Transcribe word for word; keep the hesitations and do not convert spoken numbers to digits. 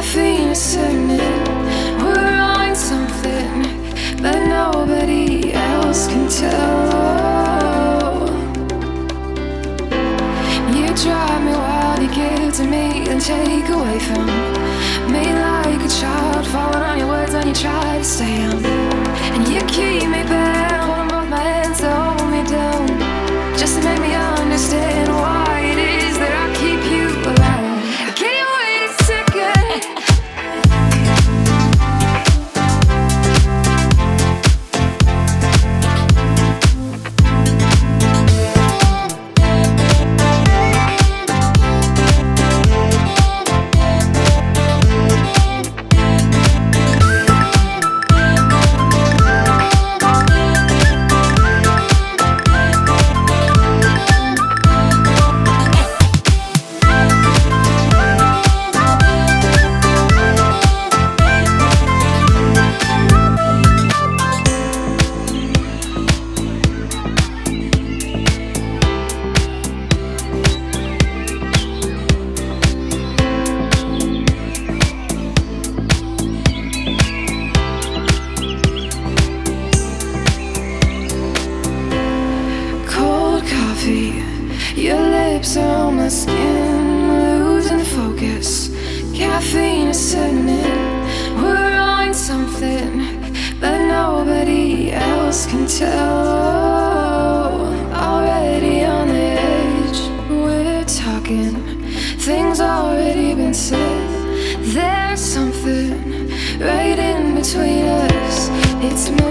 caffeine is setting in. We're on something, but nobody else can tell. You drive me wild, you give to me, then take away from me like a child, falling on your words when you try to stay young. And you keep me bound, holding both my hands to hold me down, just to make me understand why it is that I keep you alive. I can't wait a second. Your lips are on my skin, losing focus. Caffeine is setting in. We're on something, but nobody else can tell. Already on the edge, we're talking. Things already been said. There's something right in between us. It's more